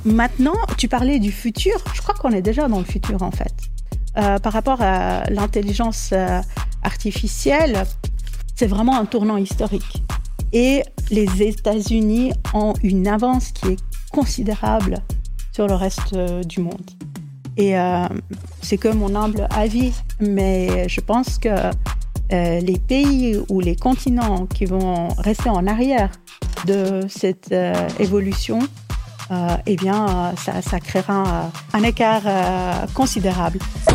Maintenant, tu parlais du futur. Je crois qu'on est déjà dans le futur, en fait. Par rapport à l'intelligence artificielle, c'est vraiment un tournant historique. Et les États-Unis ont une avance qui est considérable sur le reste du monde. Et c'est que mon humble avis, mais je pense que les pays ou les continents qui vont rester en arrière de cette évolution, ça créera un écart considérable.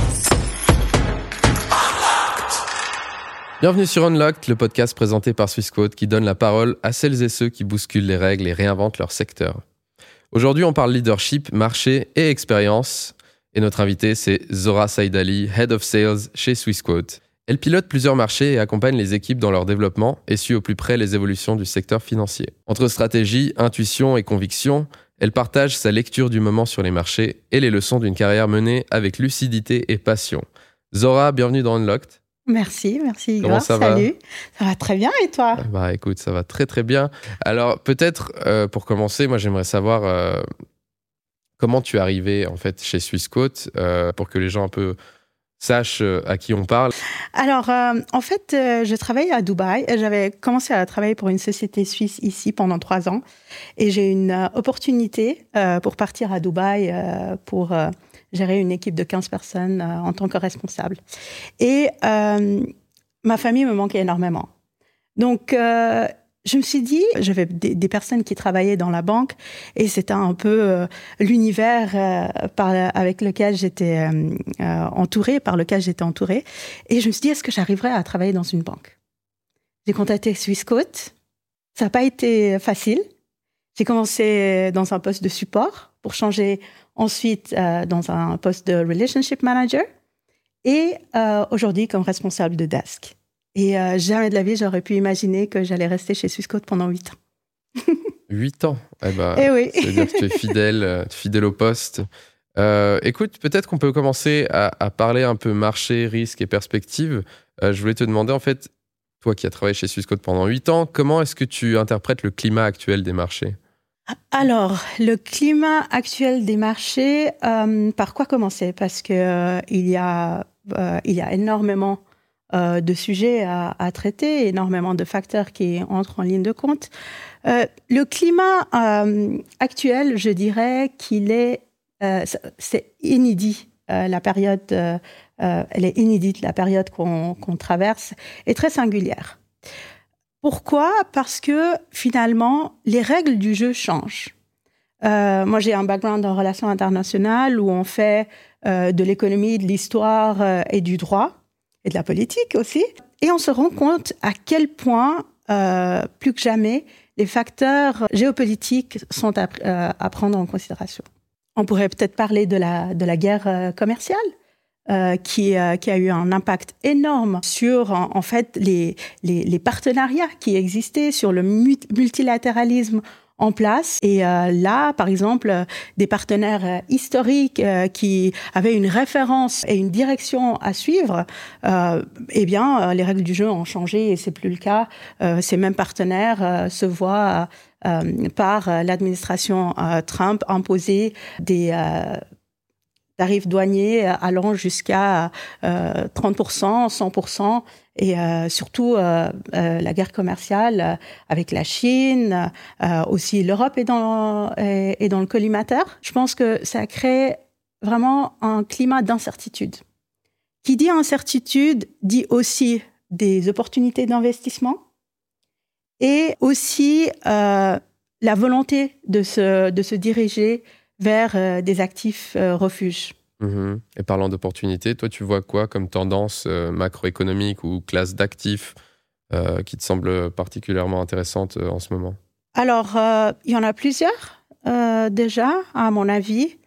Bienvenue sur Unlocked, le podcast présenté par Swissquote qui donne la parole à celles et ceux qui bousculent les règles et réinventent leur secteur. Aujourd'hui, on parle leadership, marché et expérience. Et notre invitée, c'est Zora Saïdali, Head of Sales chez Swissquote. Elle pilote plusieurs marchés et accompagne les équipes dans leur développement et suit au plus près les évolutions du secteur financier. Entre stratégie, intuition et conviction, elle partage sa lecture du moment sur les marchés et les leçons d'une carrière menée avec lucidité et passion. Zora, bienvenue dans Unlocked. Merci Igor. Comment ça va ? Salut. Ça va très bien et toi ? Bah écoute, ça va très très bien. Alors peut-être pour commencer, moi j'aimerais savoir comment tu es arrivé en fait chez Swissquote pour que les gens un peu sachent à qui on parle. Alors en fait, je travaillais à Dubaï. J'avais commencé à travailler pour une société suisse ici pendant 3 ans et j'ai eu une opportunité pour partir à Dubaï pour gérer une équipe de 15 personnes en tant que responsable. Et ma famille me manquait énormément. Donc, je me suis dit, j'avais des personnes qui travaillaient dans la banque et c'était un peu l'univers avec lequel j'étais entourée, par lequel j'étais entourée. Et je me suis dit, est-ce que j'arriverais à travailler dans une banque ? J'ai contacté Swissquote. Ça n'a pas été facile. J'ai commencé dans un poste de support pour changer ensuite dans un poste de relationship manager et aujourd'hui comme responsable de desk. Et jamais de la vie, j'aurais pu imaginer que j'allais rester chez Swissquote pendant 8 ans. 8 ans. Oui. Ça veut dire que tu es fidèle au poste. Écoute, peut-être qu'on peut commencer à parler un peu marché, risque et perspective. Je voulais te demander, en fait, toi qui as travaillé chez Swissquote pendant 8 ans, comment est-ce que tu interprètes le climat actuel des marchés ? Alors, le climat actuel des marchés, par quoi commencer ? Parce que il y a énormément de sujets à traiter, énormément de facteurs qui entrent en ligne de compte. Le climat actuel, je dirais qu'il est, c'est inédit. La période, elle est inédite. La période qu'on traverse est très singulière. Pourquoi ? Parce que finalement, les règles du jeu changent. Moi, j'ai un background en relations internationales où on fait de l'économie, de l'histoire et du droit, et de la politique aussi. Et on se rend compte à quel point, plus que jamais, les facteurs géopolitiques sont à prendre en considération. On pourrait peut-être parler de la guerre commerciale. Qui a eu un impact énorme sur en fait les partenariats qui existaient, sur le multilatéralisme en place. Et là, par exemple, des partenaires historiques qui avaient une référence et une direction à suivre, les règles du jeu ont changé et c'est plus le cas. Ces mêmes partenaires se voient par l'administration Trump imposer des tarifs douaniers allant jusqu'à 30%, 100%, et surtout la guerre commerciale avec la Chine, aussi l'Europe est dans le collimateur. Je pense que ça crée vraiment un climat d'incertitude. Qui dit incertitude dit aussi des opportunités d'investissement et aussi la volonté de se diriger vers des actifs refuges. Et parlant d'opportunités, toi, tu vois quoi comme tendance macroéconomique ou classe d'actifs qui te semble particulièrement intéressante en ce moment ? Alors, il y en a plusieurs déjà, à mon avis.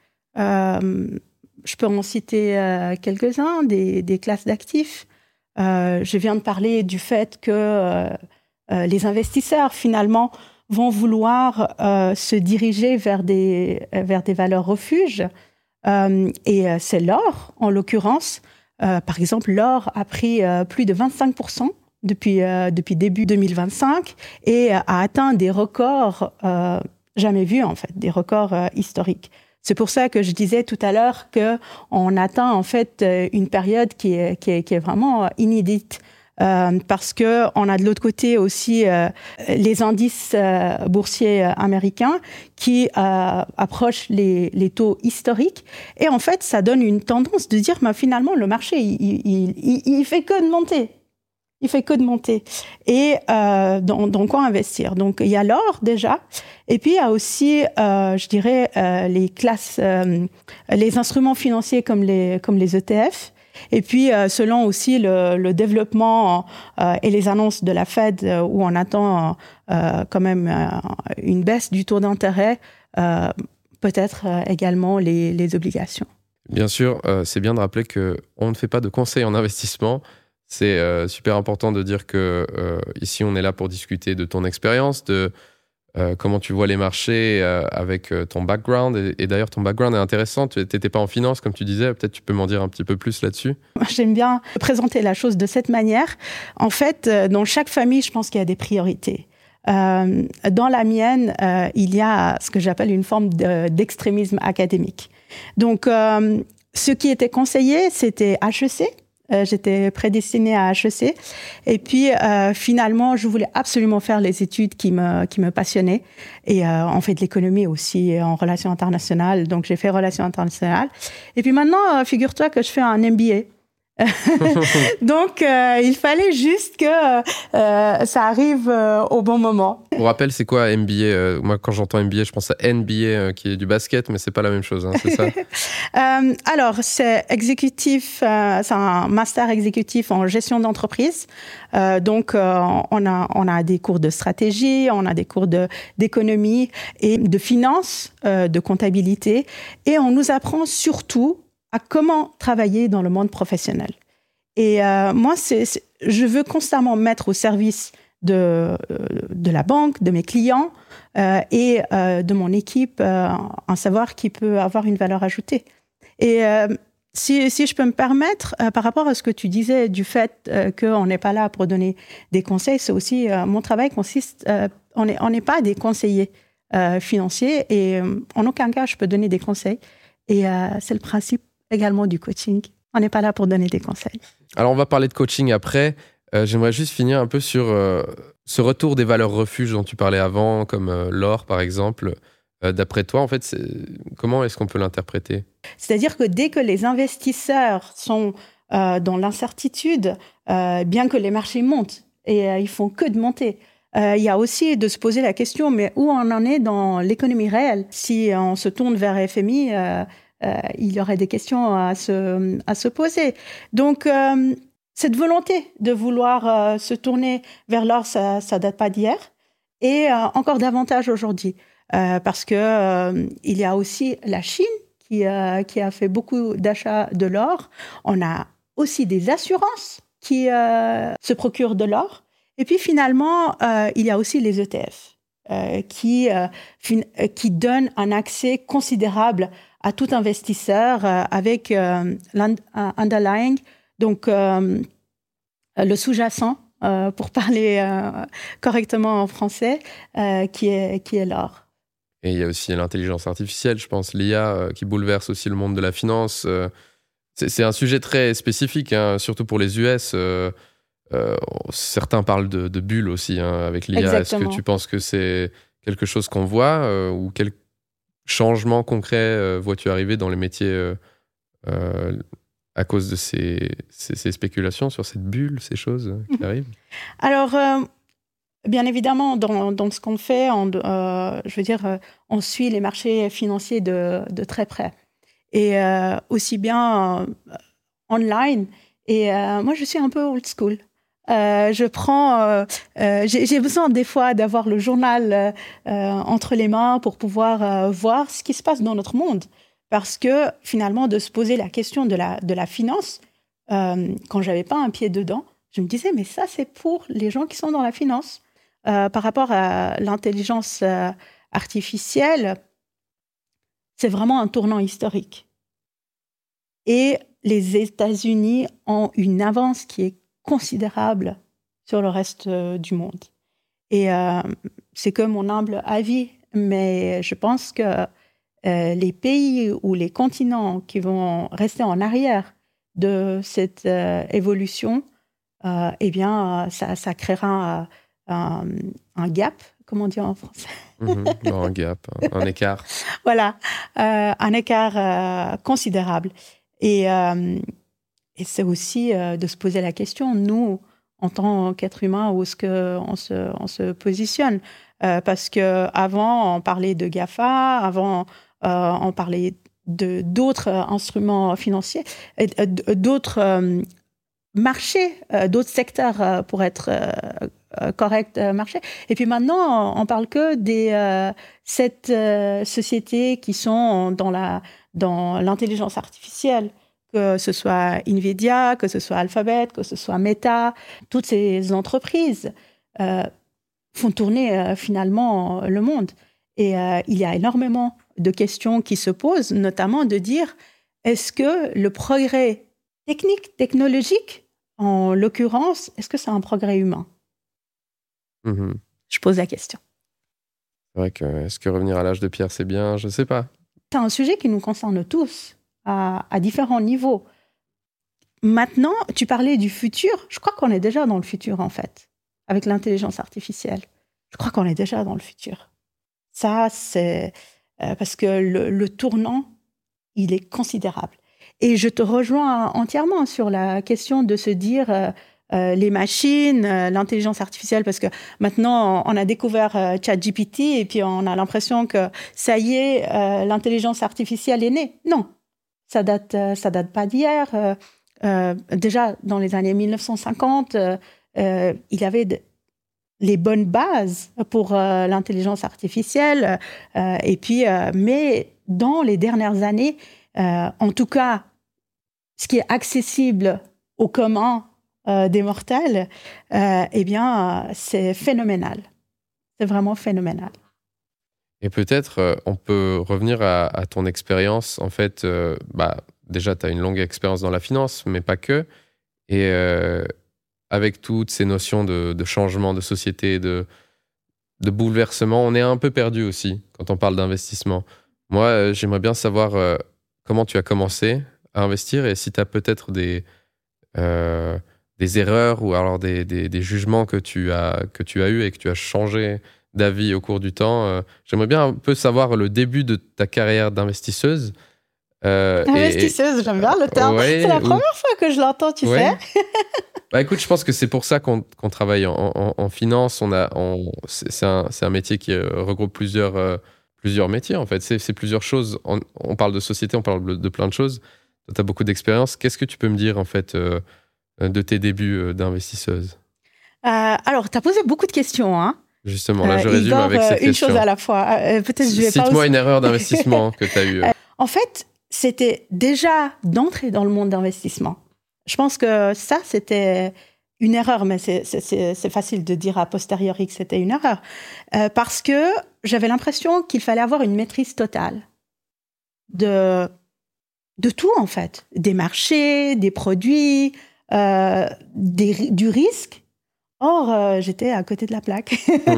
Je peux en citer quelques-uns, des classes d'actifs. Je viens de parler du fait que les investisseurs, finalement, vont vouloir se diriger vers des valeurs refuges. Et c'est l'or, en l'occurrence. Par exemple, l'or a pris plus de 25% depuis début 2025 et a atteint des records jamais vus, en fait, des records historiques. C'est pour ça que je disais tout à l'heure qu'on atteint, en fait, une période qui est vraiment inédite. Parce qu'on a de l'autre côté aussi les indices boursiers américains qui approchent les taux historiques. Et en fait, ça donne une tendance de dire, finalement, le marché, il fait que de monter. Il fait que de monter. Et dans quoi investir? Donc, il y a l'or déjà. Et puis, il y a aussi, je dirais, les classes, les instruments financiers comme les ETF. Et puis, selon aussi le développement et les annonces de la Fed, où on attend quand même une baisse du taux d'intérêt, peut-être également les obligations. Bien sûr, c'est bien de rappeler qu'on ne fait pas de conseils en investissement. C'est super important de dire que ici, on est là pour discuter de ton expérience, de comment tu vois les marchés avec ton background. Et d'ailleurs, ton background est intéressant. Tu n'étais pas en finance, comme tu disais. Peut-être tu peux m'en dire un petit peu plus là-dessus. J'aime bien présenter la chose de cette manière. En fait, dans chaque famille, je pense qu'il y a des priorités. Dans la mienne, il y a ce que j'appelle une forme d'extrémisme académique. Donc, ce qui était conseillé, c'était HEC. J'étais prédestinée à HEC. Et puis, finalement, je voulais absolument faire les études qui me passionnaient. Et en fait, l'économie aussi, en relations internationales. Donc, j'ai fait relations internationales. Et puis maintenant, figure-toi que je fais un MBA. Donc, il fallait juste que ça arrive au bon moment. Pour rappel, c'est quoi MBA? Moi, quand j'entends MBA, je pense à NBA, qui est du basket, mais c'est pas la même chose, hein, c'est ça? Alors, c'est exécutif, c'est un master exécutif en gestion d'entreprise. Donc, on a des cours de stratégie, on a des cours d'économie et de finance, de comptabilité, et on nous apprend surtout à comment travailler dans le monde professionnel. Et moi, je veux constamment mettre au service de la banque, de mes clients et de mon équipe un savoir qui peut avoir une valeur ajoutée. Et si je peux me permettre, par rapport à ce que tu disais du fait qu'on n'est pas là pour donner des conseils, c'est aussi mon travail consiste, on n'est pas des conseillers financiers et en aucun cas je peux donner des conseils. Et c'est le principe également du coaching. On n'est pas là pour donner des conseils. Alors, on va parler de coaching après. J'aimerais juste finir un peu sur ce retour des valeurs refuges dont tu parlais avant, comme l'or, par exemple. D'après toi, en fait, comment est-ce qu'on peut l'interpréter? C'est-à-dire que dès que les investisseurs sont dans l'incertitude, bien que les marchés montent, et ils font que de monter, il y a aussi de se poser la question, mais où on en est dans l'économie réelle? Si on se tourne vers FMI, il y aurait des questions à se poser. Donc, cette volonté de vouloir se tourner vers l'or, ça date pas d'hier, et encore davantage aujourd'hui, parce que il y a aussi la Chine qui a fait beaucoup d'achats de l'or. On a aussi des assurances qui se procurent de l'or. Et puis finalement, il y a aussi les ETF qui donnent un accès considérable à tout investisseur avec l'underlying, donc le sous-jacent, pour parler correctement en français, qui est l'or. Et il y a aussi l'intelligence artificielle, je pense, l'IA, qui bouleverse aussi le monde de la finance. C'est un sujet très spécifique, hein, surtout pour les US. Certains parlent de bulles aussi, hein, avec l'IA. Exactement. Est-ce que tu penses que c'est quelque chose qu'on voit ou quel changement concret vois-tu arriver dans les métiers à cause de ces spéculations sur cette bulle, ces choses qui arrivent? Alors, bien évidemment, dans ce qu'on fait, je veux dire, on suit les marchés financiers de très près. Et aussi bien online. Et moi, je suis un peu old school. J'ai besoin des fois d'avoir le journal entre les mains pour pouvoir voir ce qui se passe dans notre monde. Parce que finalement, de se poser la question de la finance, quand j'avais pas un pied dedans, je me disais, mais ça, c'est pour les gens qui sont dans la finance. Par rapport à l'intelligence artificielle, c'est vraiment un tournant historique. Et les États-Unis ont une avance qui est considérable sur le reste du monde. Et c'est que mon humble avis mais je pense que les pays ou les continents qui vont rester en arrière de cette évolution, eh bien, ça créera un gap, comment dire en français? Non, un gap, un écart. Voilà, un écart considérable. Et c'est aussi de se poser la question, nous, en tant qu'êtres humains, où est-ce qu'on se positionne? Parce qu'avant, on parlait de GAFA, avant, on parlait d'autres instruments financiers, d'autres marchés, d'autres secteurs pour être correct marché. Et puis maintenant, on parle que des 7 sociétés qui sont dans l'intelligence artificielle, que ce soit Nvidia, que ce soit Alphabet, que ce soit Meta. Toutes ces entreprises font tourner finalement le monde. Et il y a énormément de questions qui se posent, notamment de dire, est-ce que le progrès technique, technologique, en l'occurrence, est-ce que c'est un progrès humain? Je pose la question. C'est vrai que, est-ce que revenir à l'âge de pierre, c'est bien? Je ne sais pas. C'est un sujet qui nous concerne tous, à différents niveaux. Maintenant, tu parlais du futur. Je crois qu'on est déjà dans le futur, en fait, avec l'intelligence artificielle. Je crois qu'on est déjà dans le futur. Ça, c'est parce que le tournant, il est considérable. Et je te rejoins entièrement sur la question de se dire les machines, l'intelligence artificielle, parce que maintenant, on a découvert ChatGPT et puis on a l'impression que ça y est, l'intelligence artificielle est née. Non, ça date pas d'hier. Déjà, dans les années 1950, il y avait les bonnes bases pour l'intelligence artificielle. Et puis, mais dans les dernières années, en tout cas, ce qui est accessible au commun des mortels, eh bien, c'est phénoménal. C'est vraiment phénoménal. Et peut-être, on peut revenir à ton expérience. En fait, déjà, tu as une longue expérience dans la finance, mais pas que. Et avec toutes ces notions de changement de société, de bouleversement, on est un peu perdu aussi quand on parle d'investissement. Moi, j'aimerais bien savoir comment tu as commencé à investir et si tu as peut-être des erreurs ou alors des jugements que tu as eus et que tu as changé d'avis au cours du temps. J'aimerais bien un peu savoir le début de ta carrière d'investisseuse. Investisseuse, j'aime bien le terme. Ouais, c'est la première fois que je l'entends, tu sais. Bah écoute, je pense que c'est pour ça qu'on travaille en finance. C'est un métier qui regroupe plusieurs métiers, en fait. C'est plusieurs choses. On parle de société, on parle de plein de choses. Toi, tu as beaucoup d'expérience. Qu'est-ce que tu peux me dire, en fait, de tes débuts d'investisseuse? Alors, tu as posé beaucoup de questions, hein. Justement, là, je résume avec cette question. Une chose à la fois. Peut-être je vais Cite-moi une erreur d'investissement que tu as eue. En fait, c'était déjà d'entrer dans le monde d'investissement. Je pense que ça, c'était une erreur, mais c'est facile de dire a posteriori que c'était une erreur. Parce que j'avais l'impression qu'il fallait avoir une maîtrise totale de tout, en fait. Des marchés, des produits, du risque. Or, j'étais à côté de la plaque.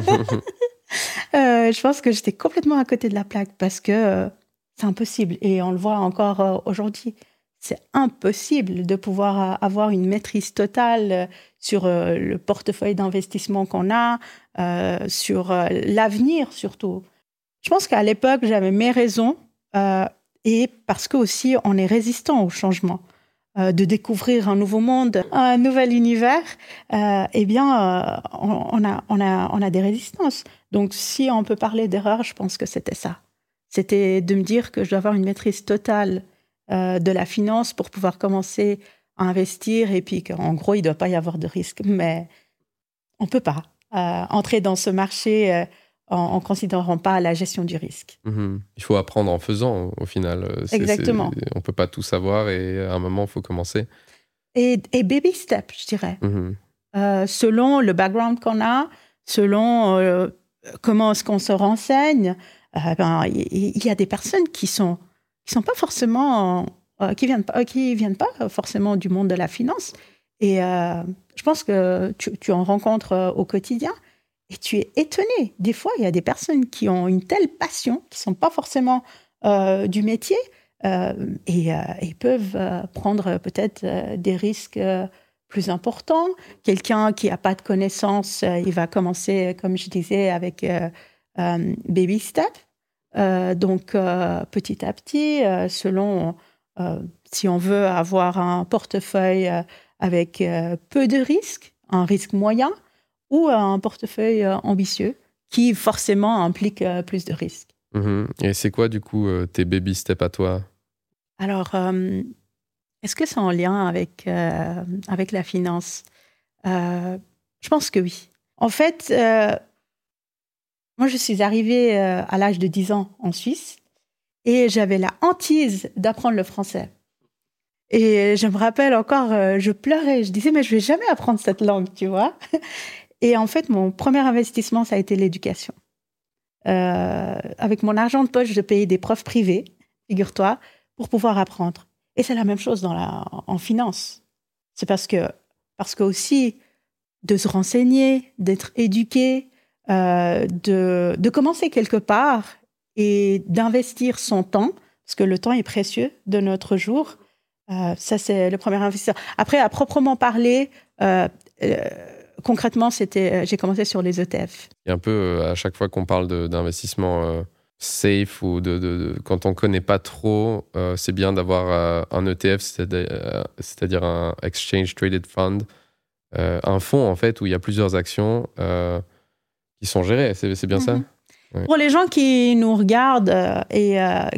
Je pense que j'étais complètement à côté de la plaque parce que c'est impossible. Et on le voit encore aujourd'hui. C'est impossible de pouvoir avoir une maîtrise totale sur le portefeuille d'investissement qu'on a, sur l'avenir surtout. Je pense qu'à l'époque, j'avais mes raisons et parce que aussi on est résistant au changement. De découvrir un nouveau monde, un nouvel univers, eh bien, on a des résistances. Donc, si on peut parler d'erreur, je pense que c'était ça. C'était de me dire que je dois avoir une maîtrise totale de la finance pour pouvoir commencer à investir et puis qu'en gros, il ne doit pas y avoir de risque. Mais on ne peut pas entrer dans ce marché en ne considérant pas la gestion du risque. Il faut apprendre en faisant, au final. Exactement. On ne peut pas tout savoir et à un moment, il faut commencer. Et baby step, je dirais. Selon le background qu'on a, selon comment est-ce qu'on se renseigne, il y a des personnes qui sont pas forcément... qui viennent pas forcément du monde de la finance. Et je pense que tu en rencontres au quotidien. Et tu es étonné. Des fois, il y a des personnes qui ont une telle passion, qui ne sont pas forcément du métier, et peuvent prendre peut-être des risques plus importants. Quelqu'un qui n'a pas de connaissances, il va commencer, comme je disais, avec baby step. Donc, petit à petit, selon si on veut avoir un portefeuille avec peu de risques, un risque moyen, ou un portefeuille ambitieux qui forcément implique plus de risques. Et c'est quoi, du coup, tes baby steps à toi? Alors, est-ce que c'est en lien avec la finance? Je pense que oui. En fait, moi, je suis arrivée à l'âge de 10 ans en Suisse et j'avais la hantise d'apprendre le français. Et je me rappelle encore, je pleurais, je disais, mais je ne vais jamais apprendre cette langue, tu vois. Et en fait, mon premier investissement, ça a été l'éducation. Avec mon argent de poche, je payais des profs privés, figure-toi, pour pouvoir apprendre. Et c'est la même chose en finance. C'est parce que aussi, de se renseigner, d'être éduqué, de commencer quelque part et d'investir son temps, parce que le temps est précieux de notre jour. Ça, c'est le premier investisseur. Après, à proprement parler, concrètement, j'ai commencé sur les ETF. Il y a un peu, à chaque fois qu'on parle d'investissement safe ou quand on ne connaît pas trop, c'est bien d'avoir un ETF, c'est-à-dire un Exchange Traded Fund, un fonds en fait où il y a plusieurs actions qui sont gérées. C'est bien ça? Ouais. Pour les gens qui nous regardent et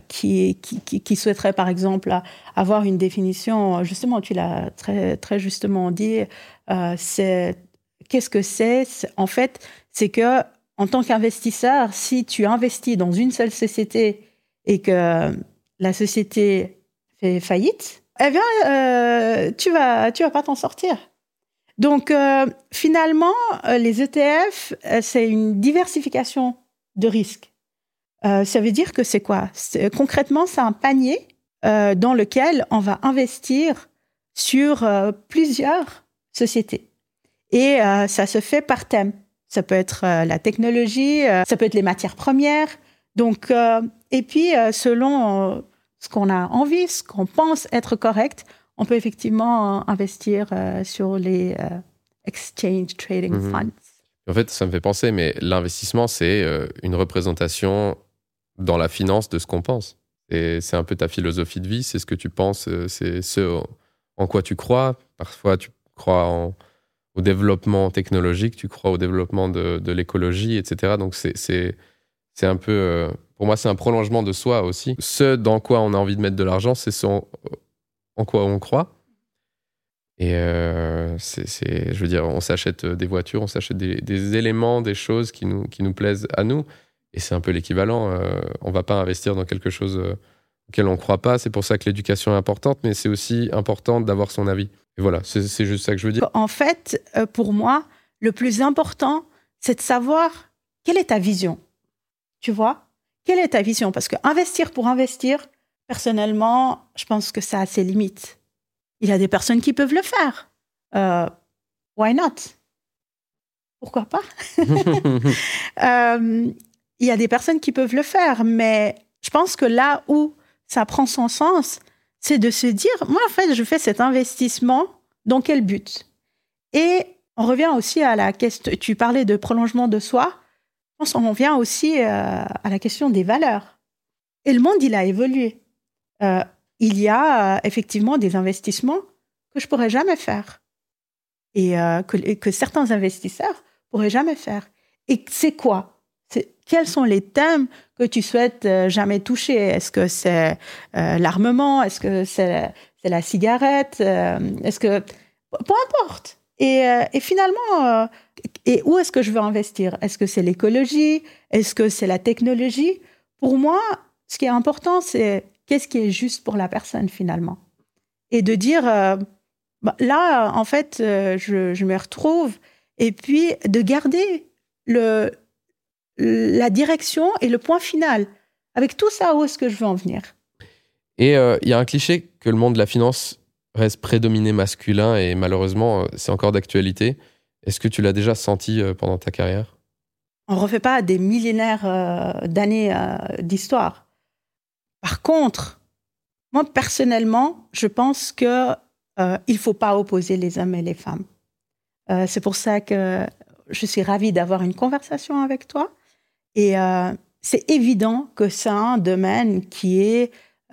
qui souhaiteraient par exemple avoir une définition, justement, tu l'as très, très justement dit, qu'est-ce que c'est? En fait, c'est que en tant qu'investisseur, si tu investis dans une seule société et que la société fait faillite, eh bien, tu vas pas t'en sortir. Donc, finalement, les ETF, c'est une diversification de risques. Ça veut dire que c'est quoi? Concrètement, c'est un panier dans lequel on va investir sur plusieurs sociétés. Et ça se fait par thème. Ça peut être la technologie, ça peut être les matières premières. Donc, et puis, selon ce qu'on a envie, ce qu'on pense être correct, on peut effectivement investir sur les exchange trading funds. En fait, ça me fait penser, mais l'investissement, c'est une représentation dans la finance de ce qu'on pense. Et c'est un peu ta philosophie de vie, c'est ce que tu penses, c'est ce en quoi tu crois. Parfois, tu crois au développement technologique, tu crois au développement de l'écologie, etc. Donc, c'est un peu... pour moi, c'est un prolongement de soi aussi. Ce dans quoi on a envie de mettre de l'argent, c'est ce en quoi on croit. Et je veux dire, on s'achète des voitures, on s'achète des éléments, des choses qui nous plaisent à nous. Et c'est un peu l'équivalent. On ne va pas investir dans quelque chose auquel on ne croit pas. C'est pour ça que l'éducation est importante, mais c'est aussi important d'avoir son avis. Et voilà, c'est juste ça que je veux dire. En fait, pour moi, le plus important, c'est de savoir quelle est ta vision. Tu vois? Quelle est ta vision? Parce que investir pour investir, personnellement, je pense que ça a ses limites. Il y a des personnes qui peuvent le faire. Why not? Pourquoi pas? Il y a des personnes qui peuvent le faire, mais je pense que là où ça prend son sens, c'est de se dire, moi, en fait, je fais cet investissement, dans quel but? Et on revient aussi à la question, tu parlais de prolongement de soi, je pense qu'on revient aussi à la question des valeurs. Et le monde, il a évolué. Il y a effectivement des investissements que je ne pourrais jamais faire et que certains investisseurs ne pourraient jamais faire. Et c'est quoi? Quels sont les thèmes que tu souhaites jamais toucher? Est-ce que c'est l'armement? Est-ce que c'est la cigarette? Est-ce que... Peu importe. Et finalement, et où est-ce que je veux investir? Est-ce que c'est l'écologie? Est-ce que c'est la technologie? Pour moi, ce qui est important, c'est qu'est-ce qui est juste pour la personne finalement. Et de dire, là, en fait, je me retrouve, et puis de garder la direction et le point final. Avec tout ça, où est-ce que je veux en venir? Et il y a un cliché que le monde de la finance reste prédominé masculin, et malheureusement, c'est encore d'actualité. Est-ce que tu l'as déjà senti pendant ta carrière? On ne refait pas des millénaires d'années d'histoire. Par contre, moi, personnellement, je pense qu'il ne faut pas opposer les hommes et les femmes. C'est pour ça que je suis ravie d'avoir une conversation avec toi. Et c'est évident que c'est un domaine qui est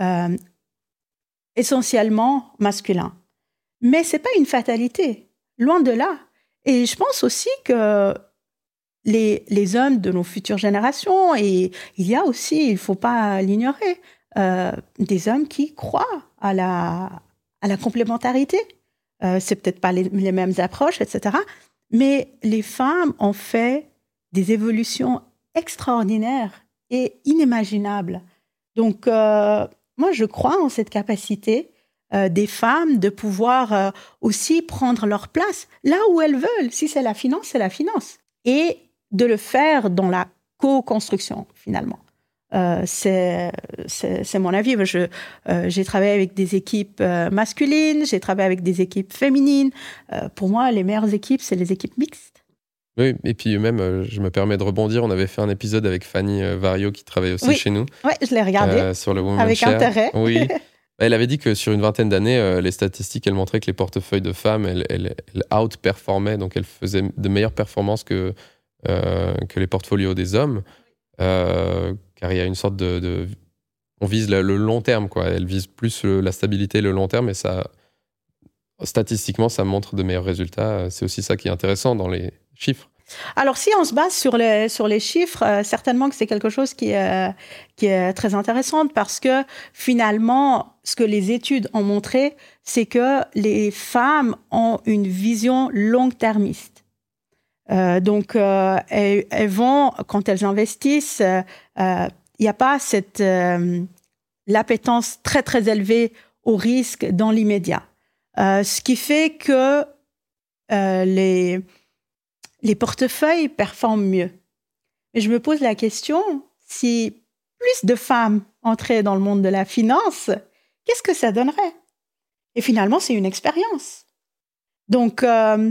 essentiellement masculin. Mais ce n'est pas une fatalité, loin de là. Et je pense aussi que les hommes de nos futures générations, et il y a aussi, il ne faut pas l'ignorer, des hommes qui croient à la complémentarité. C'est peut-être pas les mêmes approches, etc. Mais les femmes ont fait des évolutions extraordinaires et inimaginables. Donc, moi, je crois en cette capacité des femmes de pouvoir aussi prendre leur place là où elles veulent. Si c'est la finance, c'est la finance. Et de le faire dans la co-construction, finalement. C'est mon avis. J'ai travaillé avec des équipes masculines, j'ai travaillé avec des équipes féminines. Pour moi, les meilleures équipes, c'est les équipes mixtes. Oui, et puis même, je me permets de rebondir, on avait fait un épisode avec Fanny Vario qui travaille aussi chez nous. Oui, je l'ai regardé sur le Women's avec Share. intérêt. Oui. Elle avait dit que sur une vingtaine d'années, les statistiques, elles montraient que les portefeuilles de femmes, elles outperformaient, donc elles faisaient de meilleures performances que les portfolios des hommes. Car il y a une sorte de on vise le long terme, quoi. Elle vise plus la stabilité et le long terme, et ça, statistiquement, ça montre de meilleurs résultats. C'est aussi ça qui est intéressant dans les chiffres. Alors, si on se base sur les chiffres, certainement que c'est quelque chose qui est très intéressant, parce que finalement, ce que les études ont montré, c'est que les femmes ont une vision long-termiste. Donc, elles vont, quand elles investissent, il n'y a pas cette l'appétence très, très élevée au risque dans l'immédiat. Ce qui fait que les portefeuilles performent mieux. Mais je me pose la question, si plus de femmes entraient dans le monde de la finance, qu'est-ce que ça donnerait? Et finalement, c'est une expérience. Donc,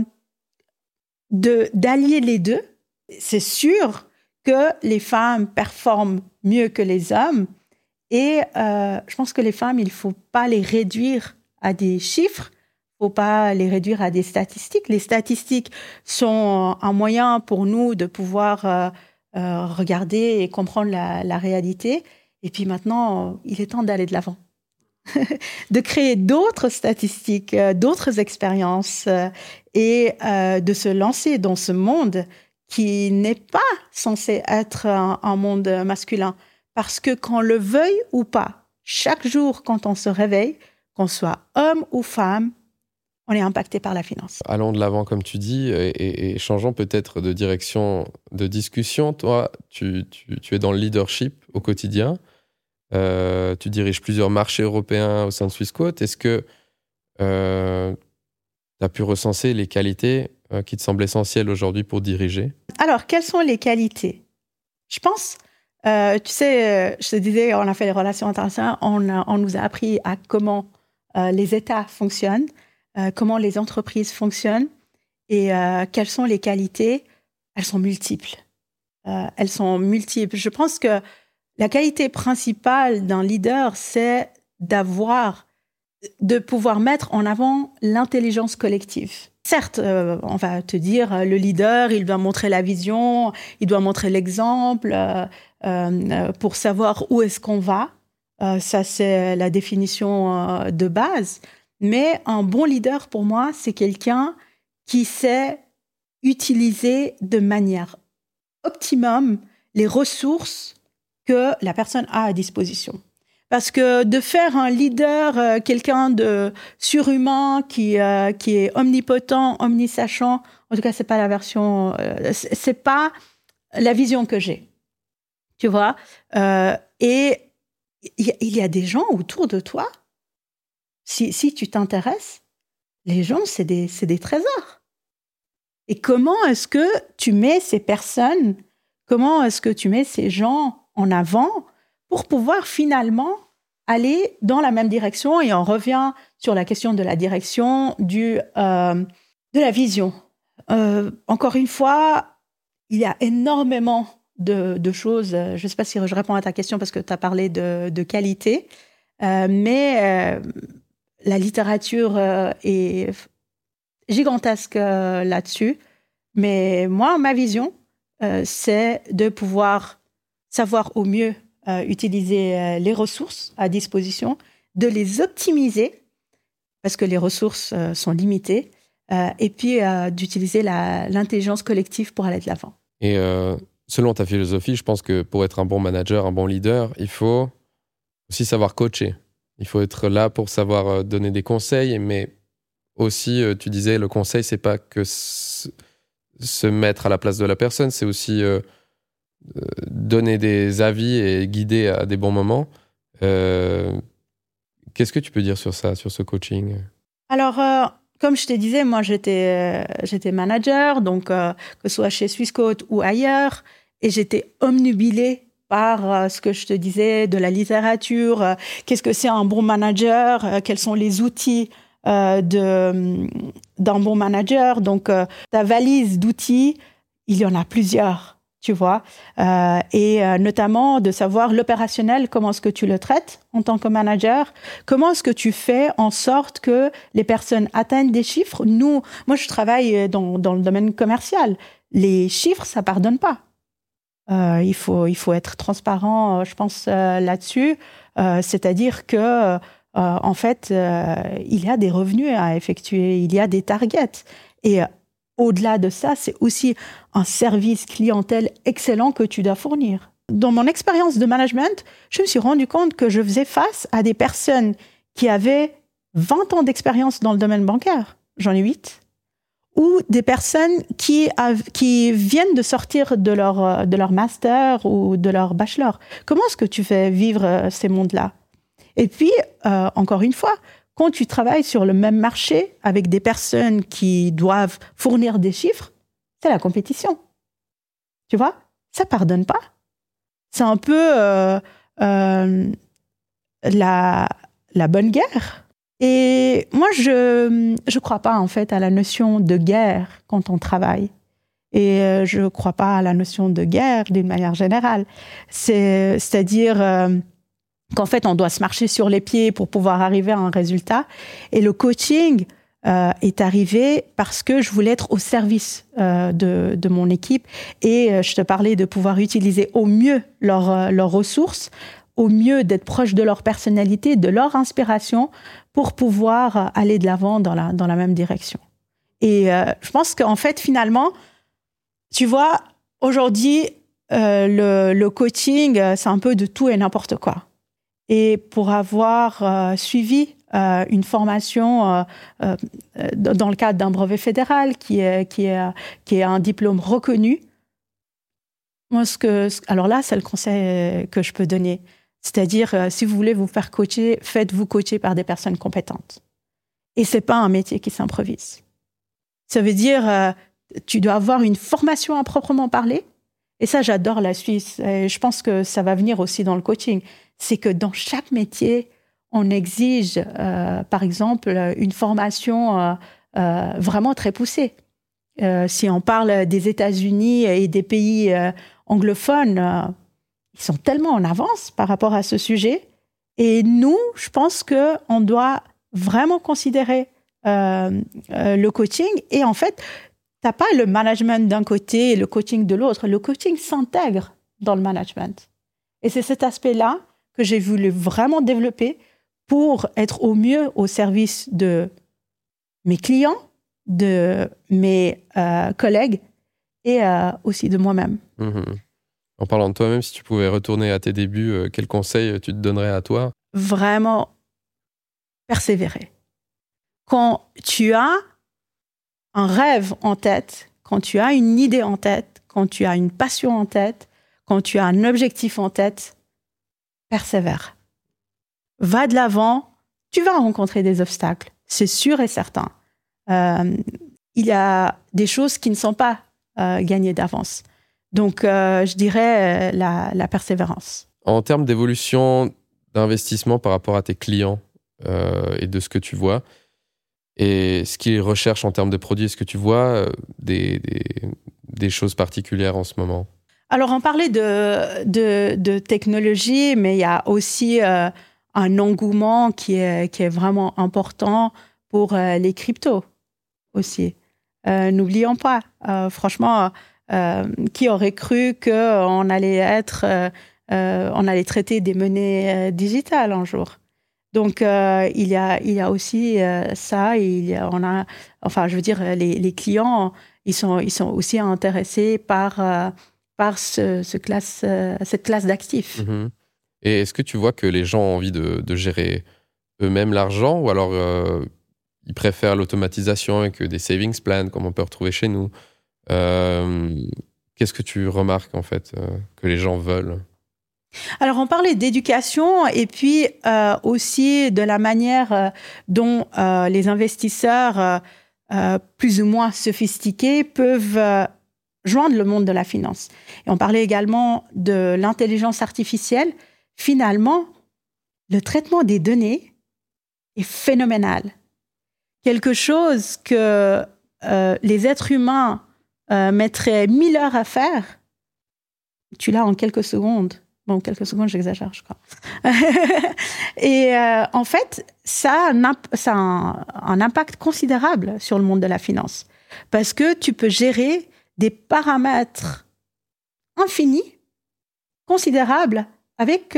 d'allier les deux, c'est sûr que les femmes performent mieux que les hommes. Et je pense que les femmes, il ne faut pas les réduire à des chiffres, il ne faut pas les réduire à des statistiques. Les statistiques sont un moyen pour nous de pouvoir regarder et comprendre la réalité. Et puis maintenant, il est temps d'aller de l'avant. De créer d'autres statistiques, d'autres expériences et de se lancer dans ce monde qui n'est pas censé être un monde masculin. Parce que qu'on le veuille ou pas, chaque jour quand on se réveille, qu'on soit homme ou femme, on est impacté par la finance. Allons de l'avant, comme tu dis, et changeons peut-être de direction de discussion. Toi, tu es dans le leadership au quotidien. Tu diriges plusieurs marchés européens au sein de Swissquote. Est-ce que tu as pu recenser les qualités qui te semblent essentielles aujourd'hui pour diriger? Alors, quelles sont les qualités? Je pense, tu sais, je te disais, on a fait les relations internationales, on nous a appris à comment les États fonctionnent, comment les entreprises fonctionnent et quelles sont les qualités. Elles sont multiples. Je pense que la qualité principale d'un leader, c'est de pouvoir mettre en avant l'intelligence collective. Certes, on va te dire, le leader, il doit montrer la vision, il doit montrer l'exemple pour savoir où est-ce qu'on va. Ça, c'est la définition de base. Mais un bon leader, pour moi, c'est quelqu'un qui sait utiliser de manière optimum les ressources que la personne a à disposition. Parce que de faire un leader, quelqu'un de surhumain qui est omnipotent, omnisachant, en tout cas, c'est pas la version, c'est pas la vision que j'ai. Tu vois? Et il y a des gens autour de toi, si tu t'intéresses, les gens, c'est des trésors. Et comment est-ce que tu mets ces personnes, comment est-ce que tu mets ces gens en avant pour pouvoir finalement aller dans la même direction? Et on revient sur la question de la direction, de la vision. Encore une fois, il y a énormément de choses. Je ne sais pas si je réponds à ta question parce que tu as parlé de qualité, mais la littérature est gigantesque là-dessus. Mais moi, ma vision, c'est de pouvoir savoir au mieux utiliser les ressources à disposition, de les optimiser, parce que les ressources sont limitées, et puis d'utiliser l'intelligence collective pour aller de l'avant. Et selon ta philosophie, je pense que pour être un bon manager, un bon leader, il faut aussi savoir coacher. Il faut être là pour savoir donner des conseils, mais aussi, tu disais, le conseil, c'est pas que se mettre à la place de la personne, c'est aussi donner des avis et guider à des bons moments. Qu'est-ce que tu peux dire sur ça, sur ce coaching? Alors, comme je te disais, moi, j'étais manager, donc que ce soit chez Swissquote ou ailleurs, et j'étais omnubilée par ce que je te disais de la littérature. Qu'est-ce que c'est un bon manager? Quels sont les outils d'un bon manager? Donc, ta valise d'outils, il y en a plusieurs, tu vois. Et notamment de savoir l'opérationnel, comment est-ce que tu le traites en tant que manager, comment est-ce que tu fais en sorte que les personnes atteignent des chiffres. Moi, je travaille dans le domaine commercial. Les chiffres, ça pardonne pas. Il faut être transparent, je pense, là-dessus. C'est-à-dire que, en fait, il y a des revenus à effectuer, il y a des targets. Et au-delà de ça, c'est aussi un service clientèle excellent que tu dois fournir. Dans mon expérience de management, je me suis rendu compte que je faisais face à des personnes qui avaient 20 ans d'expérience dans le domaine bancaire. J'en ai 8. Ou des personnes qui viennent de sortir de leur master ou de leur bachelor. Comment est-ce que tu fais vivre ces mondes-là? Et puis, encore une fois, quand tu travailles sur le même marché avec des personnes qui doivent fournir des chiffres, c'est la compétition. Tu vois? Ça pardonne pas. C'est un peu la bonne guerre. Et moi, je crois pas en fait à la notion de guerre quand on travaille. Et je crois pas à la notion de guerre d'une manière générale. C'est-à-dire qu'en fait, on doit se marcher sur les pieds pour pouvoir arriver à un résultat. Et le coaching est arrivé parce que je voulais être au service de mon équipe. Et je te parlais de pouvoir utiliser au mieux leurs ressources, au mieux d'être proche de leur personnalité, de leur inspiration, pour pouvoir aller de l'avant dans la même direction. Et je pense qu'en fait, finalement, tu vois, aujourd'hui, le coaching, c'est un peu de tout et n'importe quoi. Et pour avoir suivi une formation dans le cadre d'un brevet fédéral qui est un diplôme reconnu, moi, alors là, c'est le conseil que je peux donner. C'est-à-dire, si vous voulez vous faire coacher, faites-vous coacher par des personnes compétentes. Et c'est pas un métier qui s'improvise. Ça veut dire, tu dois avoir une formation à proprement parler. Et ça, j'adore la Suisse. Et je pense que ça va venir aussi dans le coaching. C'est que dans chaque métier, on exige, par exemple, une formation vraiment très poussée. Si on parle des États-Unis et des pays anglophones, ils sont tellement en avance par rapport à ce sujet. Et nous, je pense qu'on doit vraiment considérer le coaching. Et en fait, tu n'as pas le management d'un côté et le coaching de l'autre. Le coaching s'intègre dans le management. Et c'est cet aspect-là que j'ai voulu vraiment développer pour être au mieux au service de mes clients, de mes collègues et aussi de moi-même. Mmh. En parlant de toi-même, si tu pouvais retourner à tes débuts, quel conseil tu te donnerais à toi? Vraiment persévérer. Quand tu as un rêve en tête, quand tu as une idée en tête, quand tu as une passion en tête, quand tu as un objectif en tête, persévère. Va de l'avant, tu vas rencontrer des obstacles, c'est sûr et certain. Il y a des choses qui ne sont pas gagnées d'avance. Donc, je dirais la persévérance. En termes d'évolution d'investissement par rapport à tes clients et de ce que tu vois, et ce qu'ils recherchent en termes de produits, est-ce que tu vois des des choses particulières en ce moment? Alors, on parlait de technologie, mais il y a aussi un engouement qui est vraiment important pour les cryptos aussi. N'oublions pas, franchement, qui aurait cru qu'on allait on allait traiter des monnaies digitales un jour. Donc, il y a aussi ça. Les clients, ils sont aussi intéressés par cette classe d'actifs. Mhm. Et est-ce que tu vois que les gens ont envie de gérer eux-mêmes l'argent ou alors ils préfèrent l'automatisation et que des savings plans comme on peut retrouver chez nous? Qu'est-ce que tu remarques en fait que les gens veulent? Alors, on parlait d'éducation et puis aussi de la manière dont les investisseurs plus ou moins sophistiqués peuvent joindre le monde de la finance. Et on parlait également de l'intelligence artificielle. Finalement, le traitement des données est phénoménal. Quelque chose que les êtres humains mettraient 1000 heures à faire, tu l'as en quelques secondes. Bon, quelques secondes, j'exagère, je crois. Et en fait, ça a un impact considérable sur le monde de la finance. Parce que tu peux gérer des paramètres infinis, considérables, avec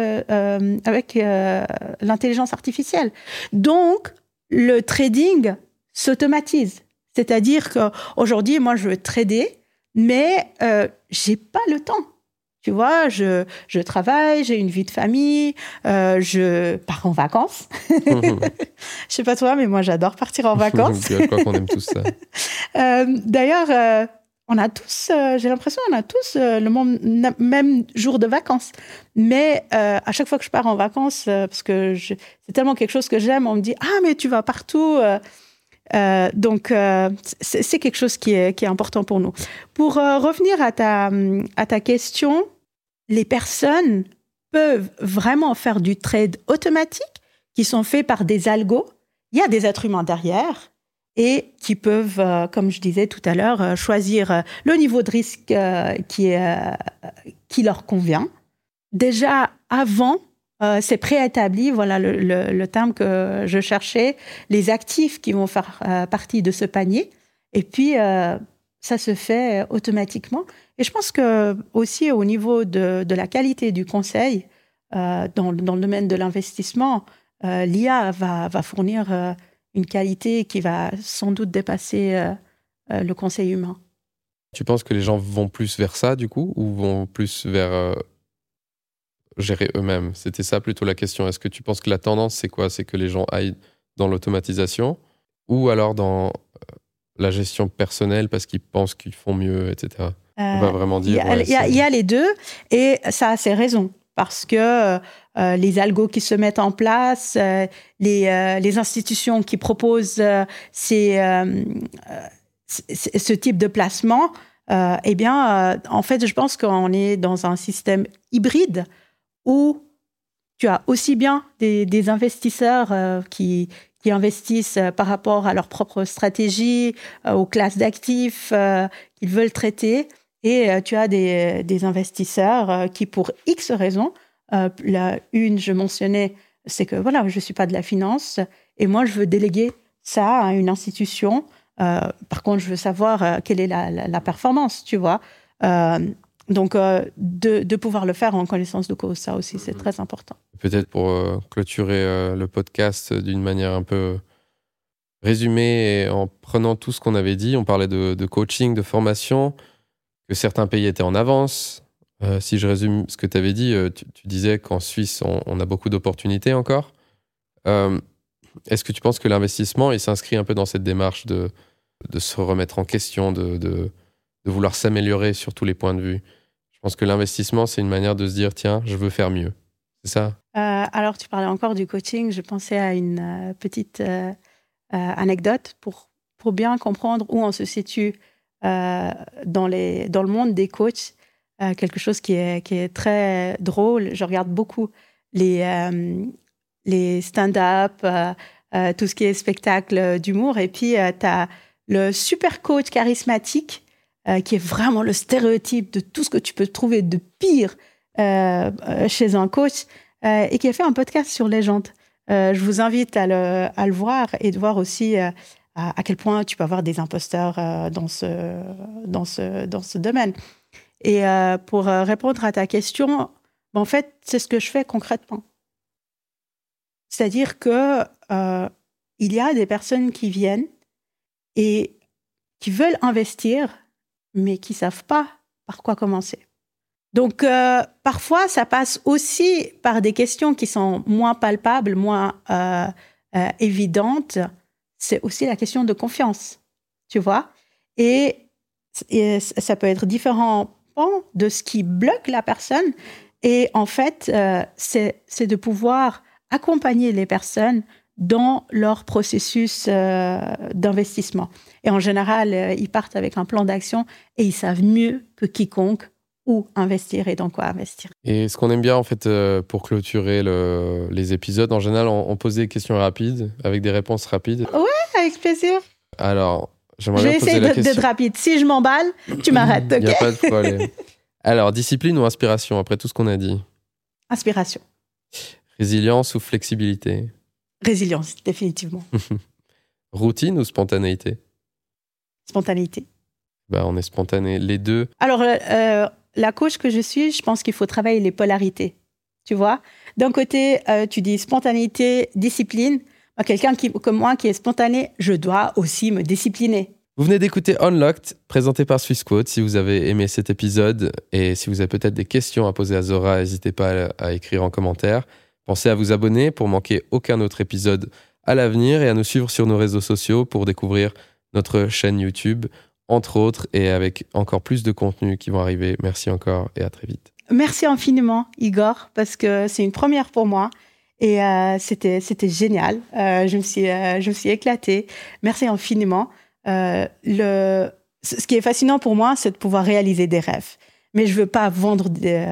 l'intelligence artificielle. Donc, le trading s'automatise. C'est-à-dire qu'aujourd'hui, moi, je veux trader, mais je n'ai pas le temps. Tu vois, je travaille, j'ai une vie de famille, je pars en vacances. Je sais pas toi, mais moi, j'adore partir en vacances. Je crois qu'on aime tous ça. D'ailleurs, on a tous, j'ai l'impression, on a tous le même jour de vacances. Mais à chaque fois que je pars en vacances, parce que c'est tellement quelque chose que j'aime, on me dit « Ah, mais tu vas partout !» Donc, c'est quelque chose qui est important pour nous. Pour revenir à ta question, les personnes peuvent vraiment faire du trade automatique qui sont faits par des algos. Il y a des êtres humains derrière et qui peuvent, comme je disais tout à l'heure, choisir le niveau de risque qui leur convient. Déjà, avant, c'est préétabli, voilà le terme que je cherchais, les actifs qui vont faire partie de ce panier. Et puis, ça se fait automatiquement. Et je pense que aussi au niveau de la qualité du conseil, dans le domaine de l'investissement, l'IA va fournir une qualité qui va sans doute dépasser le conseil humain. Tu penses que les gens vont plus vers ça, du coup, ou vont plus vers gérer eux-mêmes? C'était ça plutôt la question. Est-ce que tu penses que la tendance, c'est quoi? C'est que les gens aillent dans l'automatisation ou alors dans la gestion personnelle parce qu'ils pensent qu'ils font mieux, etc. On va vraiment dire... Il y a les deux et ça a ses raisons. Parce que les algos qui se mettent en place, les institutions qui proposent ce type de placement, en fait, je pense qu'on est dans un système hybride où tu as aussi bien des investisseurs qui investissent par rapport à leur propre stratégie, aux classes d'actifs qu'ils veulent traiter, et tu as des investisseurs qui, pour X raisons, je mentionnais, c'est que voilà, je ne suis pas de la finance, et moi, je veux déléguer ça à une institution. Par contre, je veux savoir quelle est la performance, tu vois. Donc, de pouvoir le faire en connaissance de cause, ça aussi, c'est très important. Peut-être pour clôturer le podcast d'une manière un peu résumée, et en prenant tout ce qu'on avait dit, on parlait de coaching, de formation, que certains pays étaient en avance. Si je résume ce que tu avais dit, tu disais qu'en Suisse, on a beaucoup d'opportunités encore. Est-ce que tu penses que l'investissement, il s'inscrit un peu dans cette démarche de se remettre en question, de vouloir s'améliorer sur tous les points de vue? Je pense que l'investissement, c'est une manière de se dire, tiens, je veux faire mieux. C'est ça? Alors, tu parlais encore du coaching. Je pensais à une petite anecdote pour bien comprendre où on se situe dans le monde des coachs. Quelque chose qui est très drôle. Je regarde beaucoup les stand-up, tout ce qui est spectacle d'humour. Et puis, tu as le super coach charismatique qui est vraiment le stéréotype de tout ce que tu peux trouver de pire chez un coach, et qui a fait un podcast sur Légende. Je vous invite à le voir et de voir aussi à quel point tu peux avoir des imposteurs dans ce domaine. Et pour répondre à ta question, en fait, c'est ce que je fais concrètement. C'est-à-dire que il y a des personnes qui viennent et qui veulent investir, mais qui ne savent pas par quoi commencer. Donc, parfois, ça passe aussi par des questions qui sont moins palpables, moins évidentes. C'est aussi la question de confiance, tu vois. Et ça peut être différent de ce qui bloque la personne. Et en fait, c'est de pouvoir accompagner les personnes dans leur processus d'investissement. Et en général, ils partent avec un plan d'action et ils savent mieux que quiconque où investir et dans quoi investir. Et ce qu'on aime bien, en fait, pour clôturer les épisodes, en général, on pose des questions rapides, avec des réponses rapides. Ouais, avec plaisir. Alors, j'aimerais bien poser la question. Je vais essayer d'être rapide. Si je m'emballe, tu m'arrêtes, ok? Il n'y a pas de problème. Alors, discipline ou inspiration, après tout ce qu'on a dit? Inspiration. Résilience ou flexibilité? Résilience, définitivement. Routine ou spontanéité? Spontanéité. On est spontané, les deux. Alors, la coach que je suis, je pense qu'il faut travailler les polarités, tu vois. D'un côté, tu dis spontanéité, discipline. Quelqu'un comme moi qui est spontané, je dois aussi me discipliner. Vous venez d'écouter Unlocked, présenté par Swissquote. Si vous avez aimé cet épisode et si vous avez peut-être des questions à poser à Zora, n'hésitez pas à écrire en commentaire. Pensez à vous abonner pour manquer aucun autre épisode à l'avenir et à nous suivre sur nos réseaux sociaux pour découvrir notre chaîne YouTube, entre autres, et avec encore plus de contenus qui vont arriver. Merci encore et à très vite. Merci infiniment, Igor, parce que c'est une première pour moi et c'était génial. Je me suis éclatée. Merci infiniment. Ce qui est fascinant pour moi, c'est de pouvoir réaliser des rêves. Mais je veux pas vendre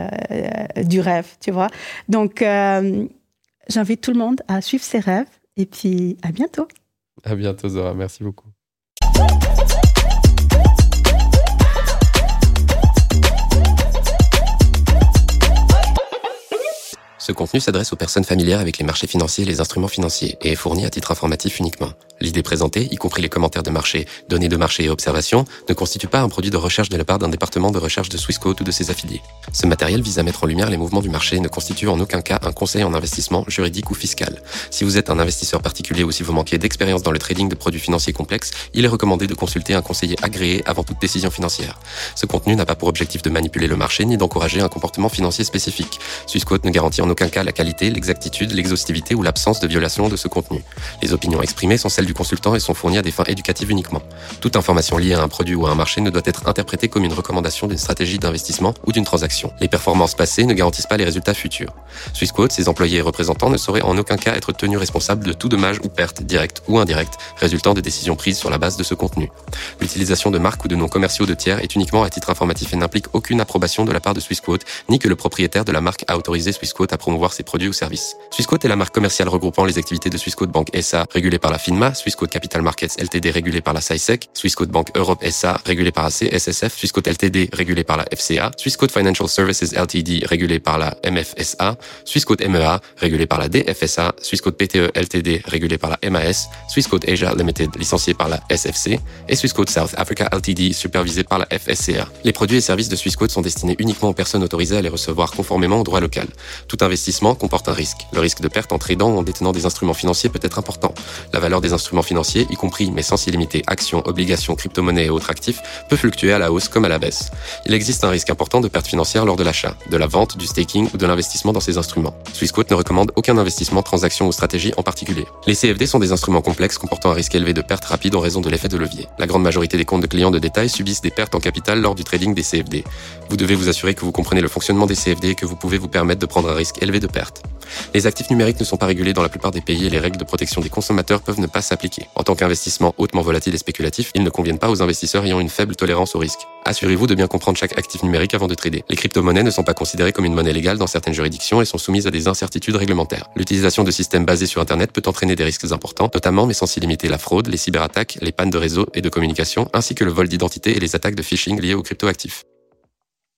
du rêve, tu vois. Donc, j'invite tout le monde à suivre ses rêves. Et puis, à bientôt. À bientôt, Zora. Merci beaucoup. Ce contenu s'adresse aux personnes familières avec les marchés financiers et les instruments financiers et est fourni à titre informatif uniquement. L'idée présentée, y compris les commentaires de marché, données de marché et observations, ne constitue pas un produit de recherche de la part d'un département de recherche de Swissquote ou de ses affiliés. Ce matériel vise à mettre en lumière les mouvements du marché et ne constitue en aucun cas un conseil en investissement juridique ou fiscal. Si vous êtes un investisseur particulier ou si vous manquez d'expérience dans le trading de produits financiers complexes, il est recommandé de consulter un conseiller agréé avant toute décision financière. Ce contenu n'a pas pour objectif de manipuler le marché ni d'encourager un comportement financier spécifique. Swissquote ne garantit en aucun cas la qualité, l'exactitude, l'exhaustivité ou l'absence de violation de ce contenu. Les opinions exprimées sont celles du consultant et sont fournies à des fins éducatives uniquement. Toute information liée à un produit ou à un marché ne doit être interprétée comme une recommandation d'une stratégie d'investissement ou d'une transaction. Les performances passées ne garantissent pas les résultats futurs. Swissquote, ses employés et représentants ne sauraient en aucun cas être tenus responsables de tout dommage ou perte, directe ou indirecte, résultant de décisions prises sur la base de ce contenu. L'utilisation de marques ou de noms commerciaux de tiers est uniquement à titre informatif et n'implique aucune approbation de la part de Swissquote, ni que le propriétaire de la marque a autorisé Swissquote à promouvoir ses produits ou services. Swissquote est la marque commerciale regroupant les activités de Swissquote Bank SA, régulée par la FINMA, Swissquote Capital Markets Ltd, régulée par la SISEC, Swissquote Bank Europe SA, régulée par la CSSF, Swissquote Ltd, régulée par la FCA, Swissquote Financial Services Ltd, régulée par la MFSA, Swissquote MEA, régulée par la DFSA, Swissquote PTE Ltd, régulée par la MAS, Swissquote Asia Limited, licenciée par la SFC, et Swissquote South Africa Ltd, supervisée par la FSCA. Les produits et services de Swissquote sont destinés uniquement aux personnes autorisées à les recevoir conformément au droit local. Tout investissement comporte un risque. Le risque de perte en tradant ou en détenant des instruments financiers peut être important. La valeur des instruments financiers, y compris mais sans s'y limiter actions, obligations, crypto-monnaies et autres actifs, peut fluctuer à la hausse comme à la baisse. Il existe un risque important de perte financière lors de l'achat, de la vente, du staking ou de l'investissement dans ces instruments. Swissquote ne recommande aucun investissement, transaction ou stratégie en particulier. Les CFD sont des instruments complexes comportant un risque élevé de perte rapide en raison de l'effet de levier. La grande majorité des comptes de clients de détail subissent des pertes en capital lors du trading des CFD. Vous devez vous assurer que vous comprenez le fonctionnement des CFD et que vous pouvez vous permettre de prendre un risque élevé de perte. Les actifs numériques ne sont pas régulés dans la plupart des pays et les règles de protection des consommateurs peuvent ne pas s'appliquer. En tant qu'investissement hautement volatile et spéculatif, ils ne conviennent pas aux investisseurs ayant une faible tolérance au risque. Assurez-vous de bien comprendre chaque actif numérique avant de trader. Les crypto-monnaies ne sont pas considérées comme une monnaie légale dans certaines juridictions et sont soumises à des incertitudes réglementaires. L'utilisation de systèmes basés sur Internet peut entraîner des risques importants, notamment mais sans s'y limiter la fraude, les cyberattaques, les pannes de réseau et de communication, ainsi que le vol d'identité et les attaques de phishing liées aux cryptoactifs.